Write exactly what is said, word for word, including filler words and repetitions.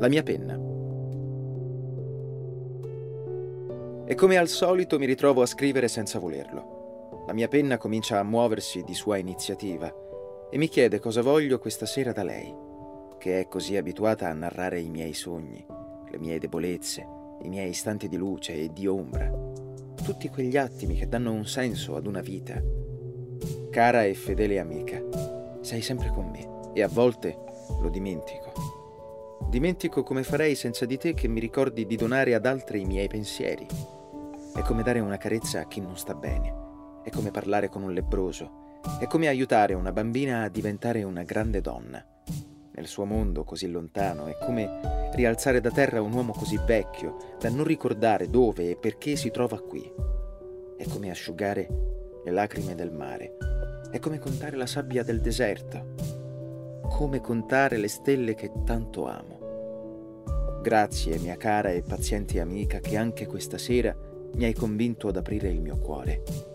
La mia penna. E come al solito mi ritrovo a scrivere senza volerlo. La mia penna comincia a muoversi di sua iniziativa e mi chiede cosa voglio questa sera da lei, che è così abituata a narrare i miei sogni, le mie debolezze, i miei istanti di luce e di ombra, tutti quegli attimi che danno un senso ad una vita. Cara e fedele amica, sei sempre con me e a volte lo dimentico. Dimentico come farei senza di te che mi ricordi di donare ad altri i miei pensieri. È come dare una carezza a chi non sta bene, è come parlare con un lebbroso, è come aiutare una bambina a diventare una grande donna. Nel suo mondo così lontano è come rialzare da terra un uomo così vecchio da non ricordare dove e perché si trova qui. È come asciugare le lacrime del mare, è come contare la sabbia del deserto, come contare le stelle che tanto amo. Grazie, mia cara e paziente amica, che anche questa sera mi hai convinto ad aprire il mio cuore.